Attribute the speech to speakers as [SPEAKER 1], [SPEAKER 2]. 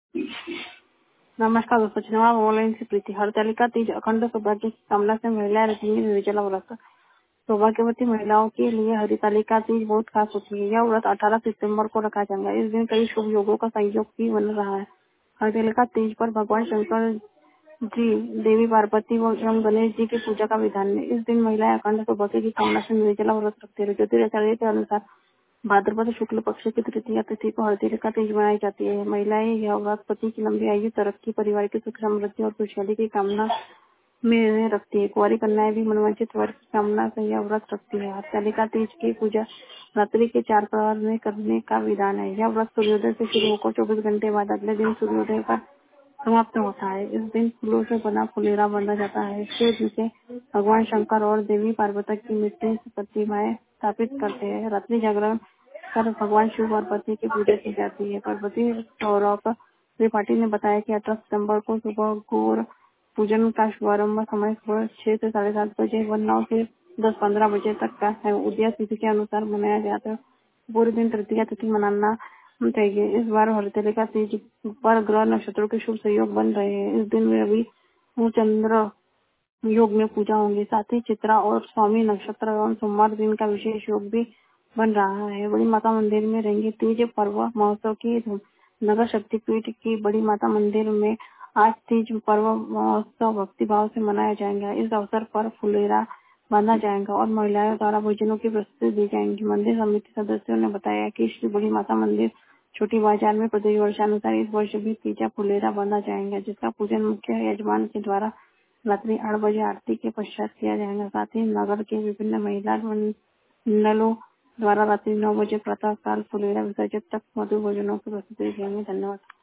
[SPEAKER 1] नमस्कार दोस्तों, चुनाव ऑनलाइन से प्रीति। हरतालिका तीज अखंड सौभाग्य की कामना से महिलाएं रखेंगी निर्जला व्रत। सौभाग्यवती महिलाओं के लिए हरितालिका तीज बहुत खास होती है। यह व्रत 18 सितंबर को रखा जाएगा। इस दिन कई शुभ योगों का संयोग भी बन रहा है। हरतालिका तीज पर भगवान शंकर जी, देवी पार्वती एवं गणेश जी की पूजा का विधान है। इस दिन महिलाएं अखंड सौभाग्य की कामना से निर्जला व्रत रखती है। ज्योतिराचार्य के अनुसार भाद्रपद शुक्ल पक्ष की तृतीया तिथि को हरतालिका तीज मनाई जाती है। महिलाएं यह व्रत पति की लंबी आयु, तरक्की, परिवार की सुख समृद्धि और खुशहाली की कामना में रखती है। कुंवारी कन्याएं भी मनवांछित वर की कामना से यह व्रत रखती है। हरतालिका तीज की पूजा रात्रि के 4 प्रहर में करने का विधान है। यह व्रत सूर्योदय से शुरू होकर 24 घंटे बाद अगले दिन सूर्योदय पर समाप्त होता है। इस दिन फूलों से बना फुलेरा बांधा जाता है। इसके नीचे भगवान शंकर और देवी पार्वती की मिट्टी से प्रतिमाएं स्थापित करते हैं। रात्रि जागरण कर भगवान शिव पार्वती की पूजा की जाती है। पार्वती सौरभ त्रिपाठी ने बताया कि 18 सितंबर को सुबह गौर पूजन का शुभारंभ समय सुबह 6 से 7:30 बजे व 9 से 10-15 बजे तक का है। उदय तिथि के अनुसार मनाया जाता है। पूरे दिन तृतीया तिथि मनाना चाहिए। इस बार हरतालिका तीज पर ग्रह नक्षत्रों के शुभ संयोग बन रहे हैं। इस दिन रवि चंद्र योग में पूजा होंगी। साथ ही चित्रा और स्वामी नक्षत्र एवं सोमवार दिन का विशेष योग भी बन रहा है। बड़ी माता मंदिर में रहेंगे तीज पर्व महोत्सव की धूम। नगर शक्तिपीठ की बड़ी माता मंदिर में आज तीज पर्व महोत्सव भक्ति भाव से मनाया जाएगा। इस अवसर पर फुलेरा बांधा जाएगा और महिलाओं द्वारा भोजनों की प्रस्तुति दी जाएगी। मंदिर समिति सदस्यों ने बताया कि श्री बड़ी माता मंदिर छोटी बाजार में प्रति वर्षानुसार इस वर्ष भी तीजा फुलेरा बांधा जाएगा, जिसका पूजन मुख्य यजमान के द्वारा रात्रि 8 बजे आरती के पश्चात किया जाएगा। साथ ही नगर के विभिन्न महिला मंडलों द्वारा रात्रि 9 बजे प्रातः काल फुलेरा विसर्जित तक मधु भोजनों की प्रस्तुति दी जाएगी। धन्यवाद।